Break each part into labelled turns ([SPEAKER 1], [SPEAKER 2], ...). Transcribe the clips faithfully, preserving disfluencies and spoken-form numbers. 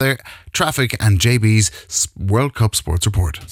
[SPEAKER 1] weather, traffic and J B's World Cup Sports Report.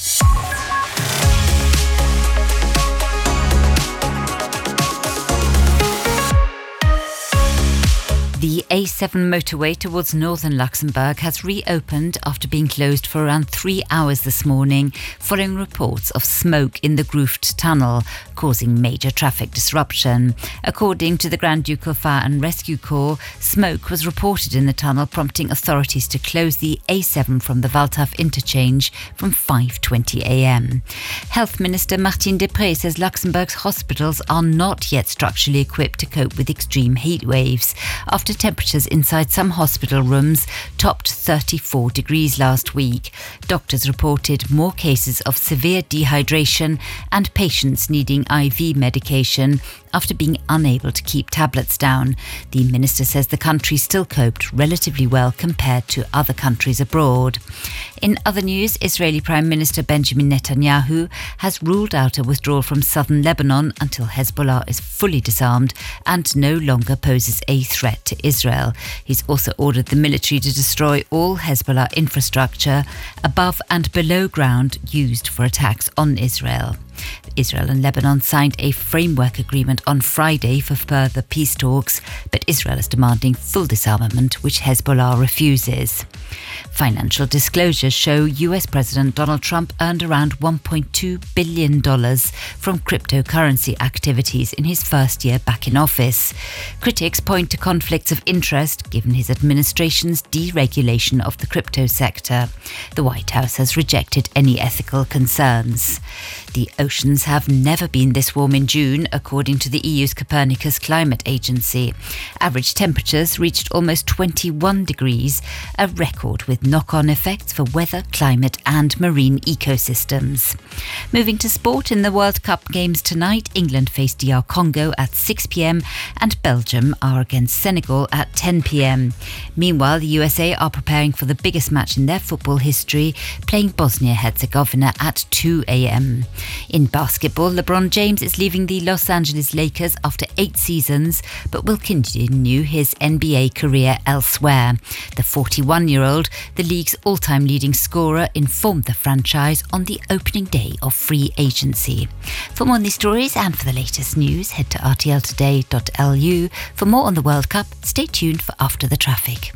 [SPEAKER 2] The A seven motorway towards northern Luxembourg has reopened after being closed for around three hours this morning following reports of smoke in the Grooved tunnel, causing major traffic disruption. According to the Grand Ducal Fire and Rescue Corps, smoke was reported in the tunnel, prompting authorities to close the A seven from the Waldhof interchange from five twenty a m. Health Minister Martine Deprez says Luxembourg's hospitals are not yet structurally equipped to cope with extreme heat waves, after temperatures inside some hospital rooms topped thirty-four degrees last week. Doctors reported more cases of severe dehydration and patients needing I V medication after being unable to keep tablets down. The minister says the country still coped relatively well compared to other countries abroad. In other news, Israeli Prime Minister Benjamin Netanyahu has ruled out a withdrawal from southern Lebanon until Hezbollah is fully disarmed and no longer poses a threat to Israel. He's also ordered the military to destroy all Hezbollah infrastructure above and below ground used for attacks on Israel. Israel and Lebanon signed a framework agreement on Friday for further peace talks, but Israel is demanding full disarmament, which Hezbollah refuses. Financial disclosures show U S President Donald Trump earned around one point two billion dollars from cryptocurrency activities in his first year back in office. Critics point to conflicts of interest given his administration's deregulation of the crypto sector. The White House has rejected any ethical concerns. The oceans have never been this warm in June, according to the E U's Copernicus Climate Agency. Average temperatures reached almost twenty-one degrees, a record with knock-on effects for weather, climate and marine ecosystems. Moving to sport, in the World Cup games tonight, England face D R Congo at six p m and Belgium are against Senegal at ten p m. Meanwhile, the U S A are preparing for the biggest match in their football history, playing Bosnia-Herzegovina at two a m. In basketball, LeBron James is leaving the Los Angeles Lakers after eight seasons, but will continue his N B A career elsewhere. The forty-one-year-old, the league's all-time leading scorer, informed the franchise on the opening day of free agency. For more on these stories and for the latest news, head to r t l today dot l u. For more on the World Cup, stay tuned for After the Traffic.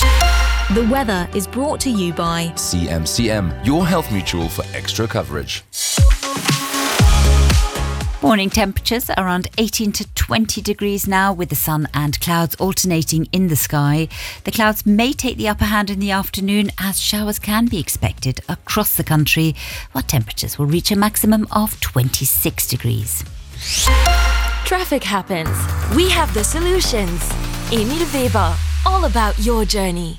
[SPEAKER 3] The weather is brought to you by
[SPEAKER 4] C M C M, your health mutual for extra coverage.
[SPEAKER 2] Morning temperatures around eighteen to twenty degrees now, with the sun and clouds alternating in the sky. The clouds may take the upper hand in the afternoon as showers can be expected across the country, while temperatures will reach a maximum of twenty-six degrees.
[SPEAKER 3] Traffic happens. We have the solutions. Emil Weber, all about your journey.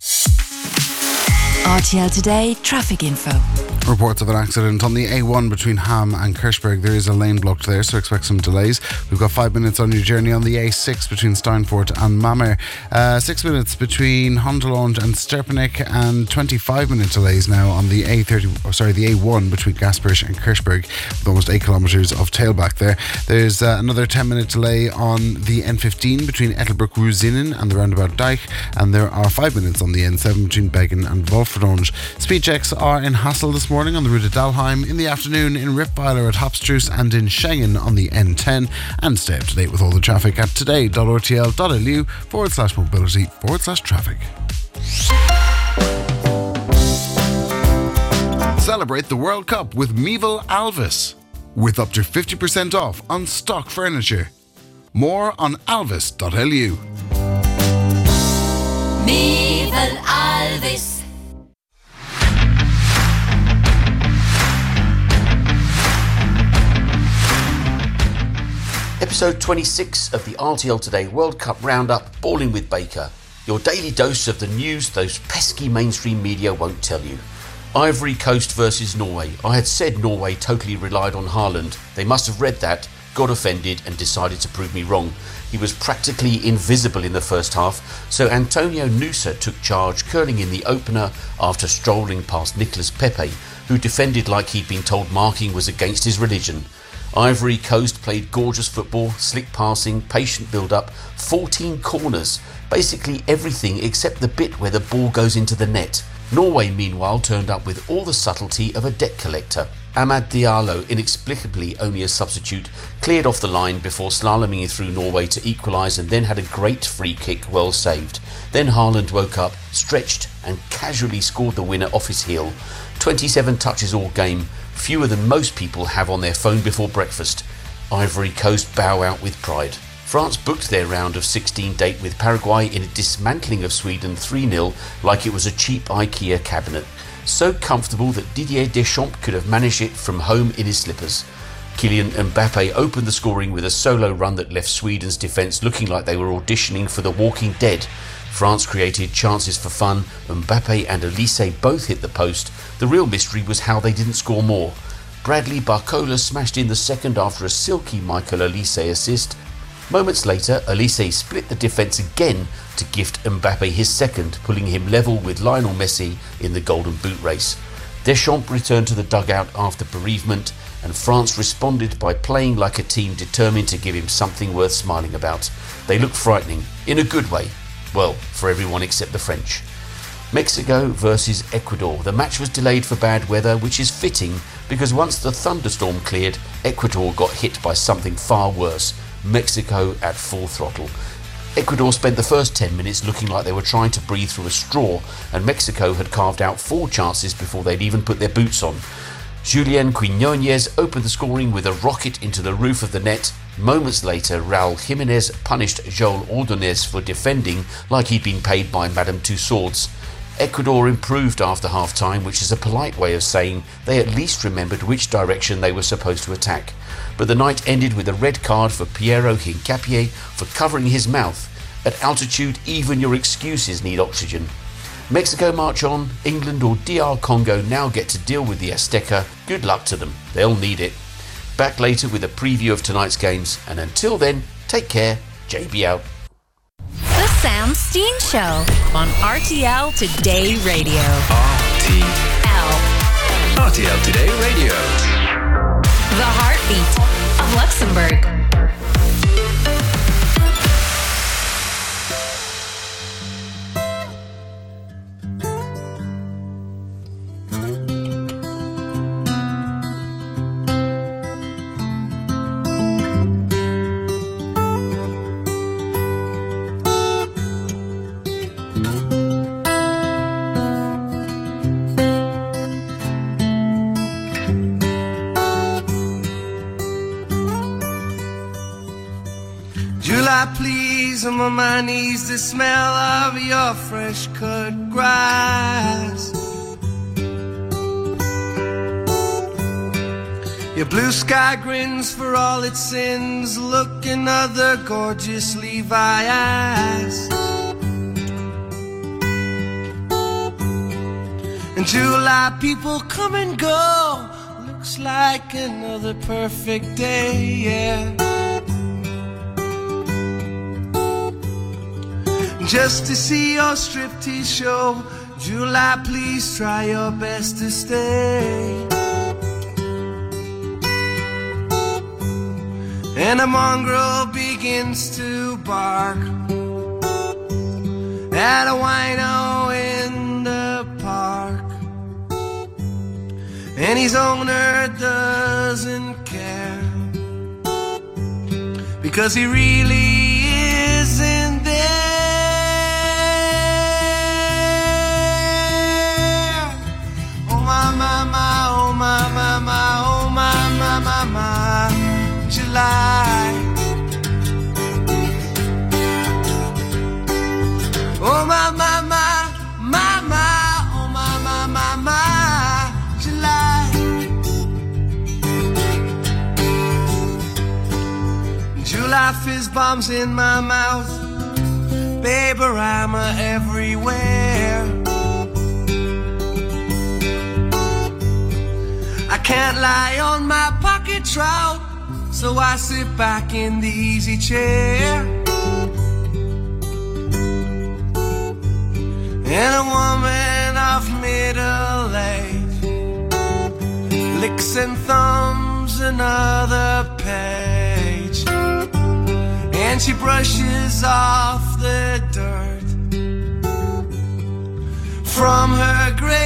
[SPEAKER 3] R T L Today Traffic Info.
[SPEAKER 1] Reports of an accident on the A one between Ham and Kirchberg. There is a lane blocked there, so expect some delays. We've got five minutes on your journey on the A six between Steinfort and Mammer. Uh, six minutes between Hondelond and Sterpenik, and twenty-five minute delays now on the A thirty. Oh, sorry, the A one between Gasperish and Kirchberg, with almost eight kilometres of tailback there. There's uh, another ten minute delay on the N fifteen between Ettelbruck-Ruzinen and the roundabout Dyke, and there are five minutes on the N seven between Beggen and Wolferdonge. Speed checks are in Hassel this morning on the route to Dalheim, in the afternoon in Rippweiler at Hopstruce, and in Schengen on the N ten. And stay up to date with all the traffic at today dot r t l dot l u forward slash mobility forward slash traffic. Celebrate the World Cup with Meval Alvis, with up to fifty percent off on stock furniture. More on alvis dot l u.
[SPEAKER 5] Meval Alvis.
[SPEAKER 6] Episode twenty-six of the R T L Today World Cup Roundup, Balling with Baker. Your daily dose of the news those pesky mainstream media won't tell you. Ivory Coast versus Norway. I had said Norway totally relied on Haaland. They must have read that, got offended and decided to prove me wrong. He was practically invisible in the first half, so Antonio Nusa took charge, curling in the opener after strolling past Nicolas Pepe, who defended like he'd been told marking was against his religion. Ivory Coast played gorgeous football, slick passing, patient build-up, fourteen corners, basically everything except the bit where the ball goes into the net. Norway, meanwhile, turned up with all the subtlety of a debt collector. Amad Diallo, inexplicably only a substitute, cleared off the line before slaloming through Norway to equalise and then had a great free kick well saved. Then Haaland woke up, stretched and casually scored the winner off his heel. twenty-seven touches all game, fewer than most people have on their phone before breakfast. Ivory Coast bow out with pride. France booked their round of sixteen date with Paraguay in a dismantling of Sweden three nil like it was a cheap IKEA cabinet. So comfortable that Didier Deschamps could have managed it from home in his slippers. Kylian Mbappe opened the scoring with a solo run that left Sweden's defence looking like they were auditioning for The Walking Dead. France created chances for fun. Mbappe and Olise both hit the post. The real mystery was how they didn't score more. Bradley Barcola smashed in the second after a silky Michael Olise assist. Moments later, Olise split the defence again to gift Mbappe his second, pulling him level with Lionel Messi in the Golden Boot race. Deschamps returned to the dugout after bereavement, and France responded by playing like a team determined to give him something worth smiling about. They looked frightening, in a good way. Well, for everyone except the French. Mexico versus Ecuador. The match was delayed for bad weather, which is fitting because once the thunderstorm cleared, Ecuador got hit by something far worse. Mexico at full throttle. Ecuador spent the first ten minutes looking like they were trying to breathe through a straw, and Mexico had carved out four chances before they'd even put their boots on. Julian Quinones opened the scoring with a rocket into the roof of the net. Moments later, Raul Jimenez punished Joel Ordonez for defending like he'd been paid by Madame Tussauds. Ecuador improved after half-time, which is a polite way of saying they at least remembered which direction they were supposed to attack. But the night ended with a red card for Piero Hincapié for covering his mouth. At altitude, even your excuses need oxygen. Mexico march on. England or D R Congo now get to deal with the Azteca. Good luck to them. They'll need it. Back later with a preview of tonight's games. And until then, take care. J B out.
[SPEAKER 3] The Sam Steen Show on R T L Today Radio.
[SPEAKER 4] R T L. R T L Today Radio.
[SPEAKER 3] The heartbeat of Luxembourg.
[SPEAKER 7] Please, I'm on my knees, the smell of your fresh cut grass. Your blue sky grins for all its sins. Look, another gorgeous Levi ass. And July people come and go. Looks like another perfect day, yeah. Just to see your striptease show. July, please try your best to stay. And a mongrel begins to bark at a wino in the park, and his owner doesn't care, because he really isn't there. Oh my, my, my, oh my, my, my, my, July. Oh my, my, my, my, my, oh my, my, my, my, July. July fizz bombs in my mouth, Baby-rama everywhere. I can't lie on my pocket trout, so I sit back in the easy chair. And a woman of middle age licks and thumbs another page, and she brushes off the dirt from her grave.